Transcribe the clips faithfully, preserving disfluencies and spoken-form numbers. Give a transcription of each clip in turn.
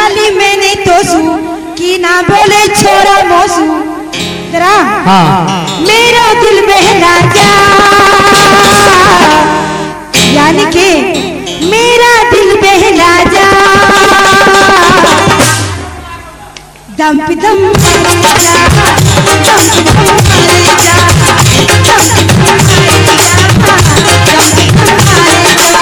खाली मैंने तोसू कि ना बोले छोरा मोसू तेरा हाँ। मेरा दिल बहला जा यानी कि मेरा दिल बहला जा दम पे दम मारे जा दम पे दम मारे जा दम पे दम मारे जा दम पे दम मारे जा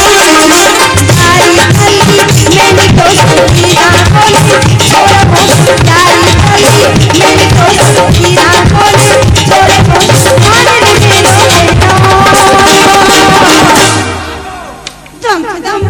यारी गली मैंने दोस्तों की आंखों में छोड़ा मोसू यारी गली मैंने दोस्तों की आंखों में छोड़ा मोसू मारे लगे रोए दम पे दम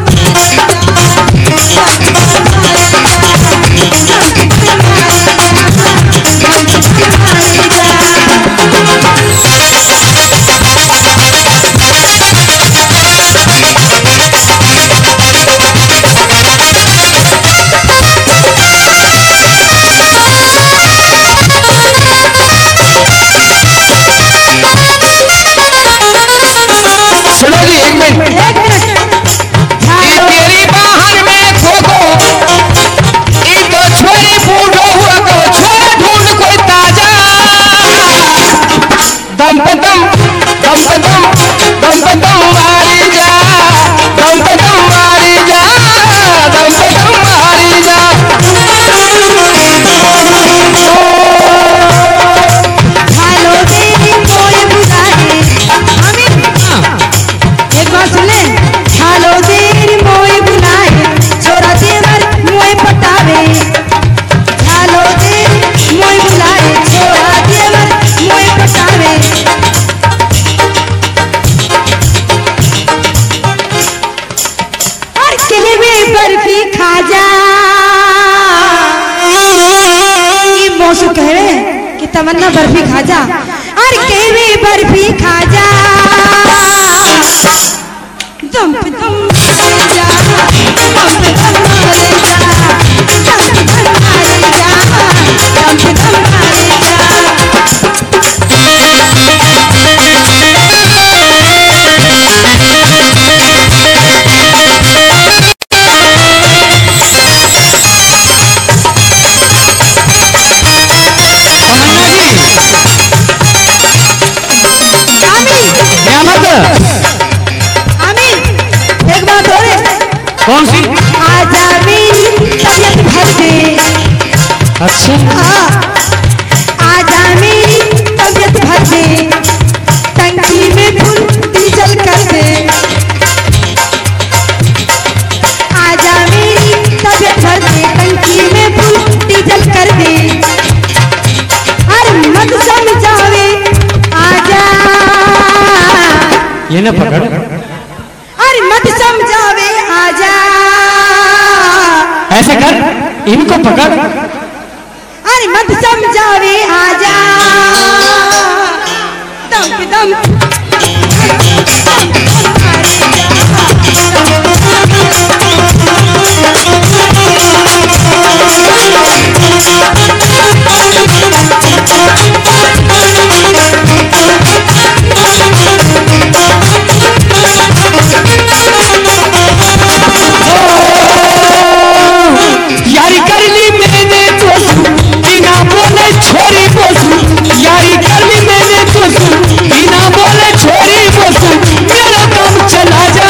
तमन्ना बर्फी खा जा और केवी बर्फी खा जा दम पे दम मारे जा दम पे दम मारे जा दम पे दम मारे जा दम पे दम मारे जा कौन सी आजा मेरी तबीयत भर दे अच्छा हाँ आजा मेरी तबीयत भर दे टंकी में फुल डीजल कर दे आजा मेरी तबीयत भर दे टंकी में फुल डीजल कर दे अरे मत समझावे आजा ये ना पकड़ अरे मत समझावे आजा ऐसे कर इनको पकड़ अरे मत समझावे आजा दम पे दम यारी कर ली मैंने तो बिना बोले छोरी बोसू यारी कर ली मैंने तो बिना बोले छोरी बोसू मेरा काम चला जा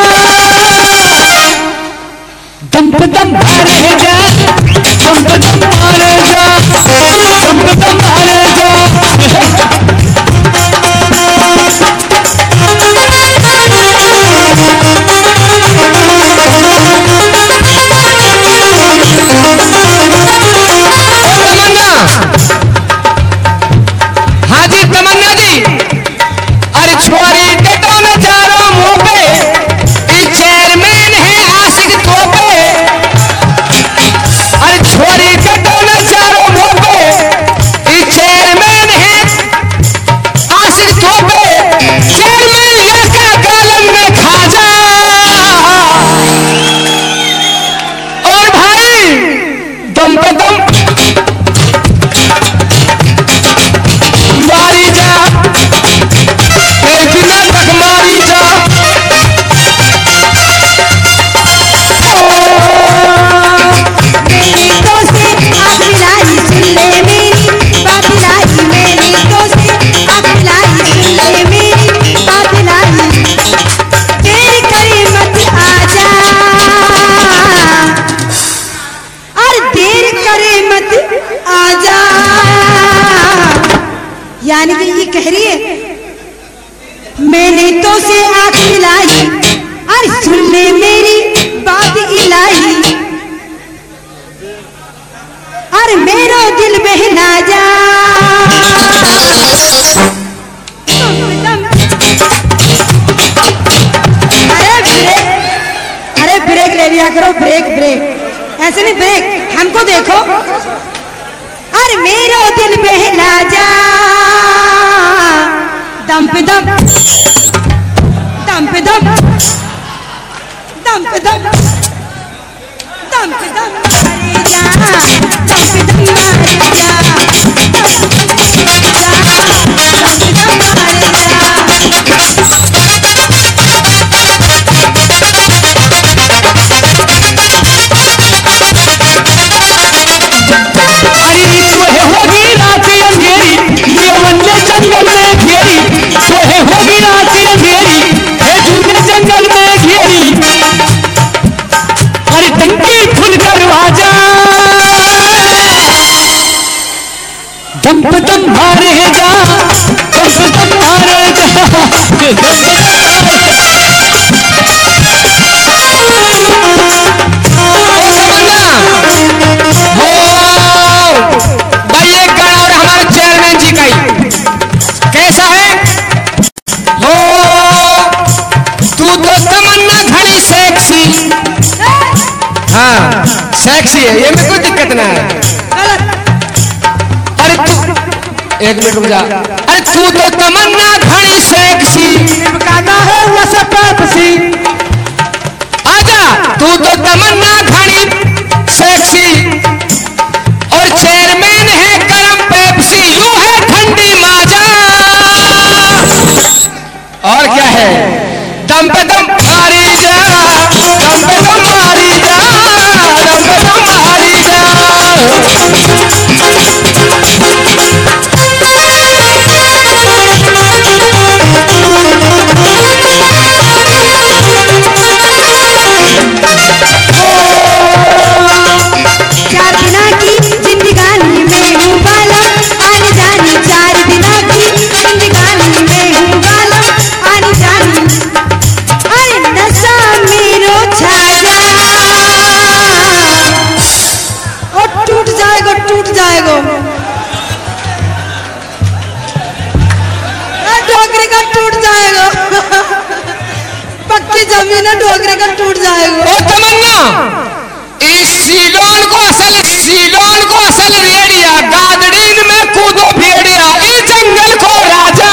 दम पे दम मारे जा दम पे दम मारे जा दम पे दम मारे जा हाजी तमन्ना जी अरे छोरी टेटो में चारों मुंह पे चेयरमैन है आशिक तो पे अरे छोरी टेटो में चारों मुंह पे दिल बहला जा। अरे ब्रेक, अरे ब्रेक ले लिया करो, ब्रेक ब्रेक ऐसे नहीं, ब्रेक हमको देखो। अरे मेरा दिल बहला जा, दम पे दम, दम पे दम, दम पे दम, दम पे दम मारे जा, दम पे दम मारे जा, दम पे दम दम पे दम मारे जा, दम पे दम मारे जा, दम पे दम भाई एक गाना और हमारे चेयरमैन जी का ही कैसा है? हो तू तो तमन्ना घड़ी सेक्सी, हाँ सेक्सी है, ये में कोई दिक्कत ना है। अरे तू एक मिनट रुक जा। अरे तू तो तमन्ना घड़ी सेक्सी, निभाता है वैसा पेप्सी। आजा तू तो तमन्ना घड़ी सेक्सी, और चेयरमैन है गरम पेप्सी, यू है ठंडी माजा। और क्या है? दम पे दम मारी जा, दम पे दम मारी जा, दम पे दम मारी जा। चार दिना की जिंदगानी में हूँ बाला, आने जानी चार दिना की जिंदगानी में हूँ बाला, आने जानी। अरे नशा मेरो छा जा, और टूट जाएगा टूट जाएगा, ढोकरे का टूट जाएगा, पक्की जमीन है, ढोकरे का टूट जाएगा। ओ तमन्ना इस सीलोन को असल सीलोन को असल रेडिया, गादड़ीन में कूदो भेड़िया, इस जंगल को राजा।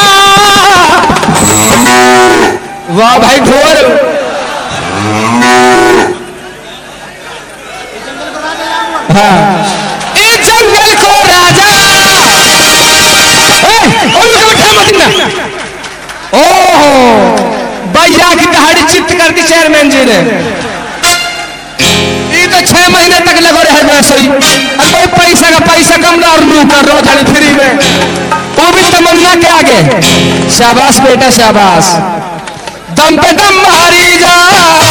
वाह भाई ढोर, हाँ इस जंगल को राजा। ओह भैया की कहानी चित्त कर दी चेयरमैन जी ने। ये तो छह महीने तक लगो रहे वैसे ही, अब कोई पैसा का पैसा कम ना और लू कर रो जाने फ्री में, वो भी तमन्ना के आगे। शाबाश बेटा शाबाश, दम पे दम मारी जा।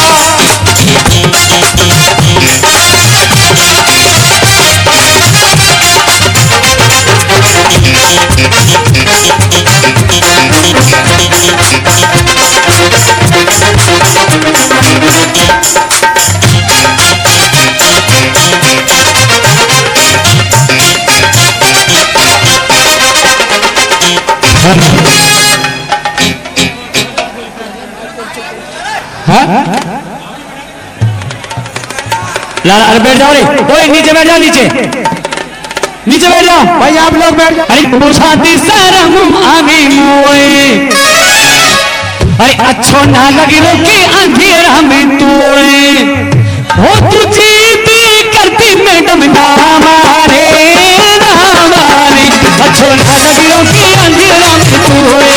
लाला अरे बैठ जाओ रे, कोई नीचे बैठ जाओ, नीचे नीचे बैठ जाओ भाई, आप लोग बैठ जाओ। अरे बुझाती शर्म आवे मोए, अरे अच्छो ना लगी रोके अंधेरा में तोए, हो तुझे भी करती मैडम ना मारे ना मारे, अच्छो ना लगी रोके अंधेरा में तोए।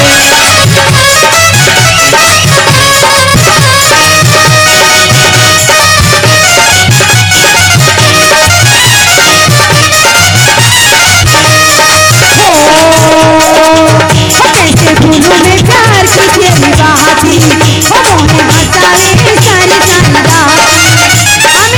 कैसे फूलों में प्यार की तेरी बाती, हो मोहे हंसावे सारी सारी रात।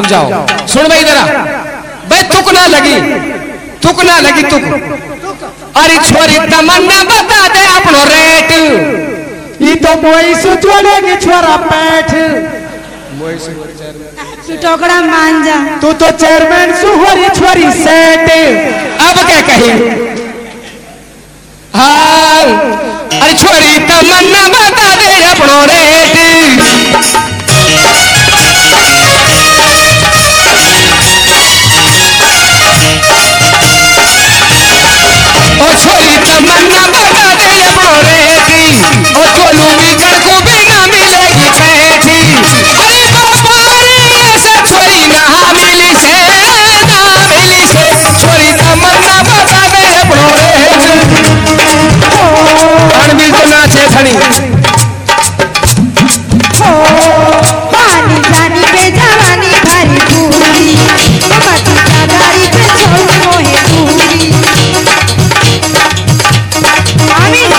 रुक जाओ, सुन भाई जरा, भाई तुक ना लगी, तुक ना लगी तुक। अरे छोरी तमन्ना बता दे अपनो रेट, ये तो मोई से जोड़ेगी छोरा पैठ। तू टोकरा मान जा। तू तो चेयरमैन सुहरी छोरी सेठ। अब क्या कही? हाँ, अरे छोरी तमन्ना बता दे अपनो रेट। ओ छोरी तमन्ना बता दे अपनो रेट, ओ चोलू बिगड़ को भी ना मिलेगी पैठी। अरे बाबा रे ऐसा छोरी ना मिली से, ना मिली से, छोरी तमन्ना बता दे अपनो रेट। अनबिल तो नाचे खड़ी। पानी जानी पे जवानी भरी पूरी, मती का गाड़ी पे छोड़ मोहे पूरी। आमीन।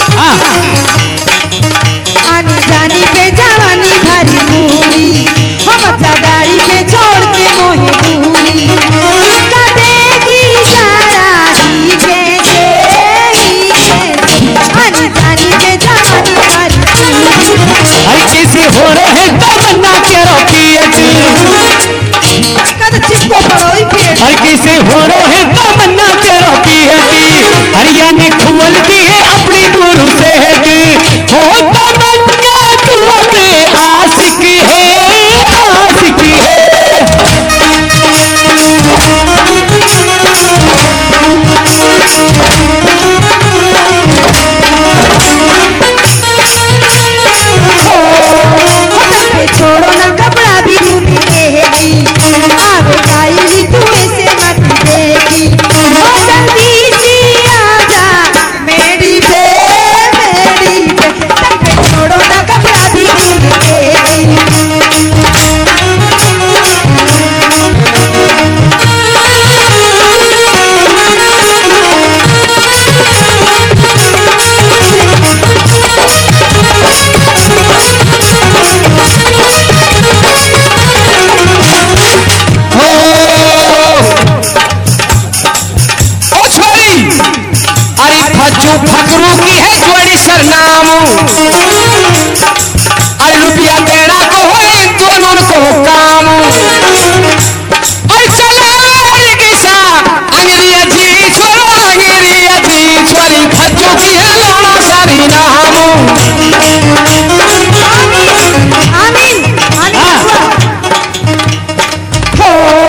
पानी जानी पे जवानी भरी पूरी, मती गाड़ी पे छोड़ के मोहे पूरी। कदेगी सारा ही जैसे ही जैसे, पानी जानी पे जवानी भरी पूरी। हर किसी हो रहे तमन्ना के रोकी, कद चिपको पड़ोई फिर। हर किसी हो रहे तमन्ना के रोकी है। हरियाणा खुलती है अपनी गुरु से है, हो तमन्ना तू अपने आशिक है, आशिक है। छोड़ो ना कपड़ा भी धुनी देगी, आवे काई तू ऐसे मत देगी। ओ जल्दी सी आजा मेरी बे, मेरी बे, तब छोड़ो ना कपड़ा भी धुनी देगी। फकरू की है जोड़ी सरनाम, अरे रुपया देना को है दोनों को काम। और चला सा अंग्रिया जी छोरो, अंग्रिया जी छोरी फज्जू की है लोना सारी नाम। आमीन आमीन। हो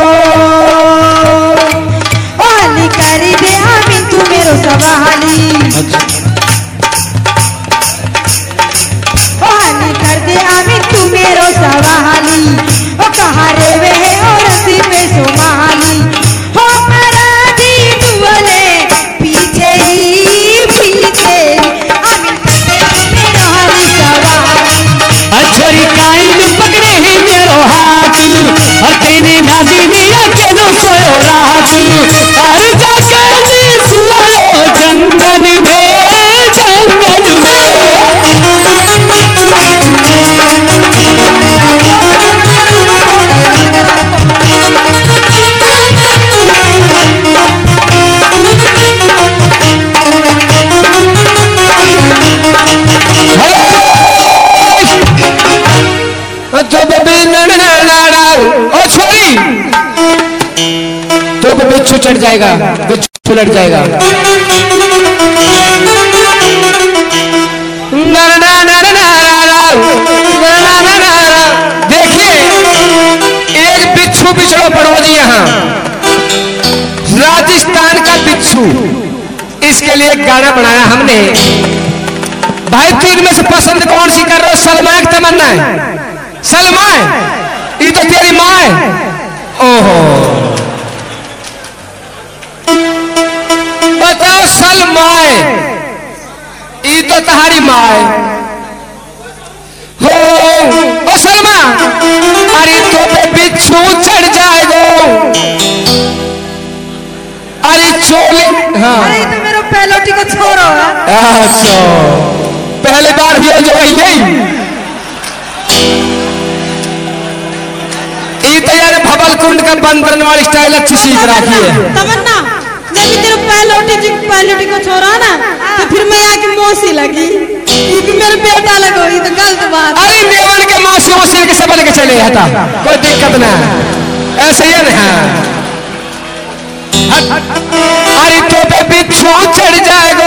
वाली करी दे आमीन तू मेरो सवाली, वाली कर दे आमीन तू मेरो सवाली। ओ कहाँ रे वे औरत पे सोमाली, हो मेरा दी दुआले पीछे ही पीछे, आमीन कर दे मेरो हाली सवाली। छोरी काइन पकड़े ही मेरो हाथ, और तेने नादी दिया के नो सोयो रात। हर जगह नी सुनो जंगल में, जंगल में। ओ छोरी तो बिच्छू चढ़ जाएगा, बिच्छू लड़ जाएगा। देखिए एक बिच्छू बिछड़ो पड़ो जी यहाँ, राजस्थान का बिच्छू। इसके लिए एक गाना बनाया हमने। भाई तीन में से पसंद कौन सी कर रहे हो? सलमा की तमन्ना है? सलमा ये तो तेरी माँ है। ओहो बताओ सलमा ये तो तुम्हारी माँ है। हो ओ सलमा, अरे तो पे बिच्छू चढ़ जाएगा। अरे चोले, हाँ अरे तो मेरा पहलोटी को छोड़ो। अच्छा पहले बार भी जो यही ये तो यार भवल कुंड का बंदरन वाली स्टाइल अच्छी सीख रखी है। तमन्ना जब भी तेरे पहलोटी जी पहलोटी को छोड़ा ना तो फिर मैं यहाँ की मौसी लगी, ये भी मेरे बेटा लगो, ये तो गलत बात। अरे मेवन के मौसी मौसी के सब लेके चले जाता, कोई दिक्कत ना, ऐसे ही ना। अरे तो पे बिच्छू चढ़ जाएगा